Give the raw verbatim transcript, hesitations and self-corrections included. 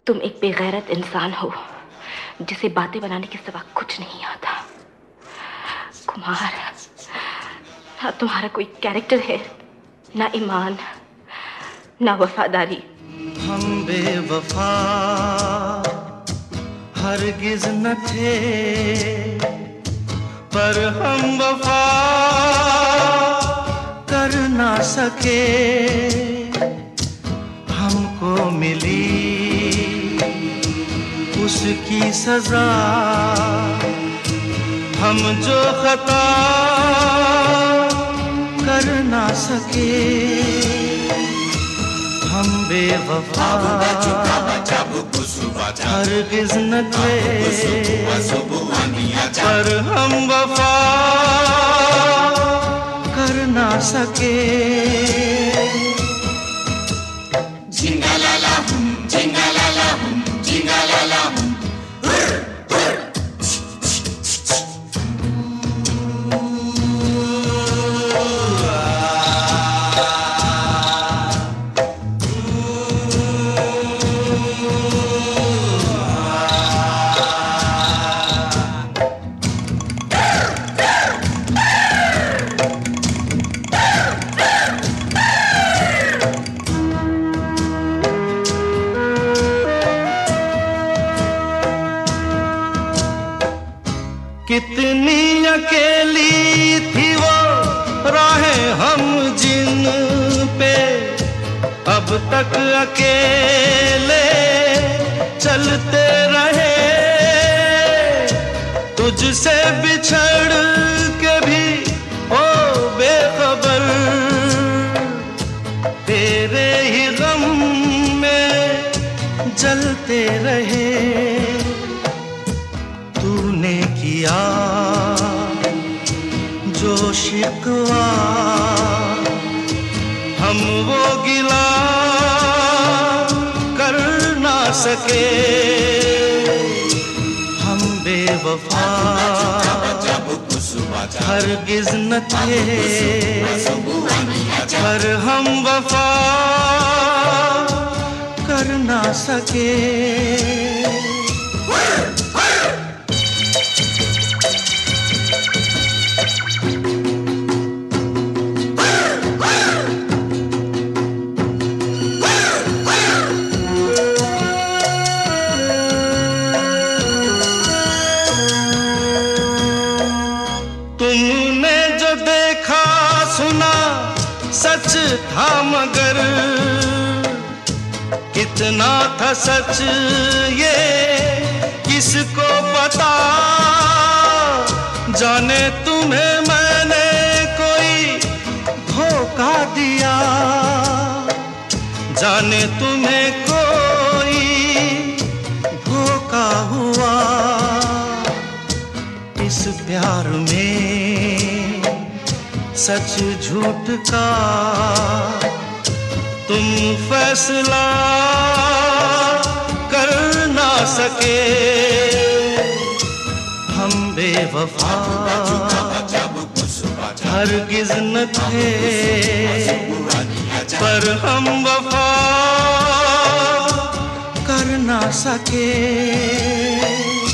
तुम एक बेगैरत इंसान हो जिसे बातें बनाने के सिवा कुछ नहीं आता। कुमार, ना तुम्हारा कोई कैरेक्टर है, ना ईमान, ना वफादारी। हम बेवफा हरगिज न थे, पर हम वफा कर ना सके। हमको मिली उसकी सजा, हम जो खता कर ना सके। हम बेवफा हरगिज न थे, पर हम वफा कर ना सके। जिंगालाला हुम, जिंगालाला हुम, जिंगालाला हुम। कितनी अकेली थी वो राहें हम जिन पे, अब तक अकेले चलते रहे। तुझसे बिछड़ के भी ओ बेखबर, तेरे ही गम में जलते रहे। तूने किया जो शिकवा, हम वो गिला कर ना सके। हम बेवफा हरगिज न थे, पर हम वफा कर ना सके। तुमने जो देखा सुना सच था, मगर कितना था सच ये किसको पता। जाने तुम्हें मैंने कोई धोखा दिया, जाने तुम्हें कोई धोखा हुआ। इस प्यार में सच झूठ का तुम फैसला कर ना सके। हम बेवफा हरगिज न थे, पर हम वफा कर ना सके।